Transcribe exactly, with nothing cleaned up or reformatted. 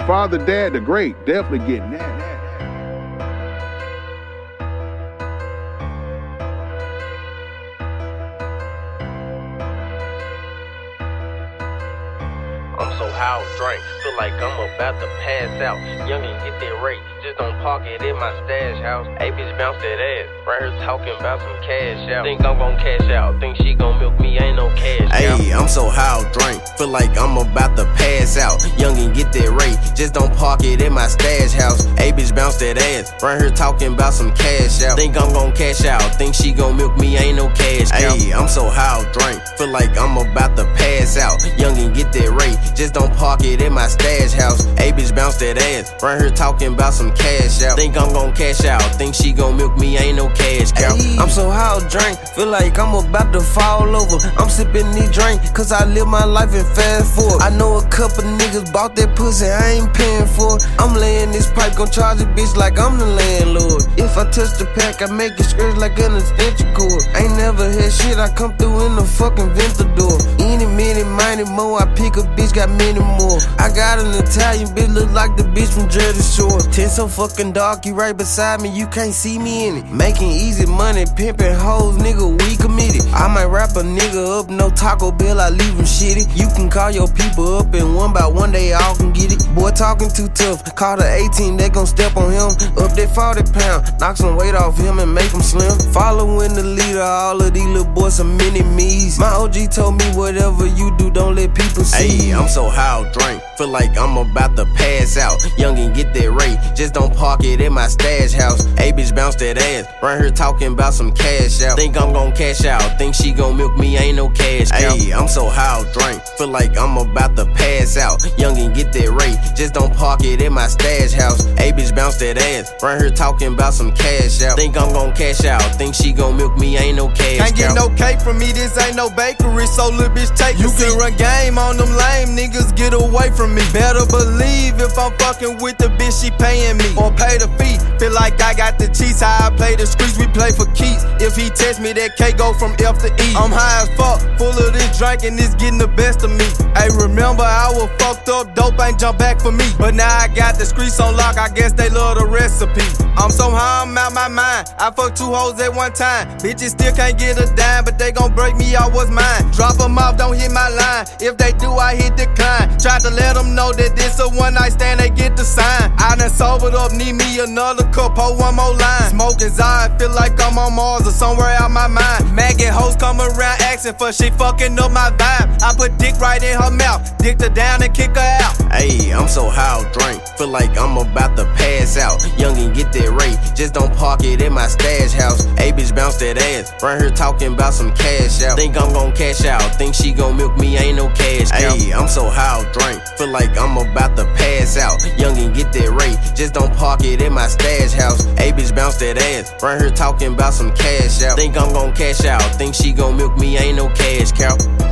father, dad, the great, definitely getting that. that. I'm so high off drink, feel like I'm about to pass out. Youngin' get that rate, just don't park it in my stash house. A bitch bounce that ass, right here talking about some cash out. Think I'm gon' cash out, think she gon' milk me, ain't no cash out. Ayy, I'm so high off drink, feel like I'm about to pass out. Youngin' get that rate, just don't park it in my stash house. A bitch bounce that ass, right here talking about some cash out. Think I'm gon' cash out, think she gon' milk me, ain't no cash out. Ayy, I'm so high off drink, feel like I'm about to pass out. Youngin' get that rate, just don't park it in my stash house. A bitch bounce that ass, right here talking about some cash out. Think I'm gon' cash out, think she gon' milk me, ain't no cash out. Ay, I'm so high off drink, feel like I'm about to fall over. I'm sipping this drink, cause I live my life in fast forward. I know a couple niggas bought that pussy, I ain't paying for it. I'm laying this pipe, gon' charge a bitch like I'm the landlord. If I touch the pack, I make it scratch like an extension cord. Ain't never had shit, I come through in the fucking Ventador. Any minute, mighty more, I pick a bitch, got many more. I got an Italian bitch, look like the bitch from Jersey Shore. Ten so fucking dark, you right beside me, you can't see me in it. Making easy money, pimping hoes, nigga, we committed. I might wrap a nigga up, no Taco Bell, I leave him shitty. You can call your people up and one by one they all can get it. Boy talking too tough, call the eighteen, they gon' step on him. Up that forty pound, knock some weight off him and make him slim. Following the leader, all of these little boys some mini me's. My O G told me whatever you do, don't let people see. Ayy, I'm so high off drink, feel like I'm about to pass out. Youngin' get that rate, just don't park it in my stash house. A bitch bounce that ass, right here talking about some cash out. Think I'm gon' cash out, think she gon' milk me, ain't no cash out. Ayy, I'm so high off drink, feel like I'm about to pass out. Youngin' get that rate, just don't park it in my stash house. A bitch bounce that ass, right here talking about some cash out. Think I'm gon' cash out, think she gon' milk me, ain't no cash out. Can't get no cake from me, this ain't no bakery, so little bitch take you a seat. You can run game on them lame niggas, get away from me. Better believe if I'm fucking with the bitch, she paying me or pay the fee. Feel like I got the cheese, how I play the streets, we play for keeps. If he test me, that K go from F to E. I'm high as fuck, full of this drink and it's getting the best of me. Hey, remember I was fucked up, dope ain't jump back for me. But now I got the streets on lock, I guess they love the recipe. I'm so high, I'm out my mind. I fuck two hoes at one time. Bitches still can't get a dime, but they gon' break me out what's mine. Drop them off, don't hit my line. If they do, I hit decline. Try to let them know that this a one night stand, they get the sign. I done sobered up, need me another cup, hold one more line. Smoking Zod, feel like I'm on Mars or somewhere out my mind. Maggot hoes come around asking for shit, fucking up my vibe. I put dick right in her mouth, dick her down and kick her out. Ayy, I'm so high off drink, feel like I'm about to pass out. Youngin' get that rate, just don't park it in my stash house. A bitch bounce that ass, right here talking about some cash out. Think I'm gon' cash out, think she gon' milk me, ain't no cash out. Ayy, I'm so high off drink, feel like I'm about to pass out. Youngin' get that rate, just don't park it in my stash house. A bitch bounce that ass, right here talking about some cash out. Think I'm gon' cash out, think she gon' milk me, ain't no cash cow.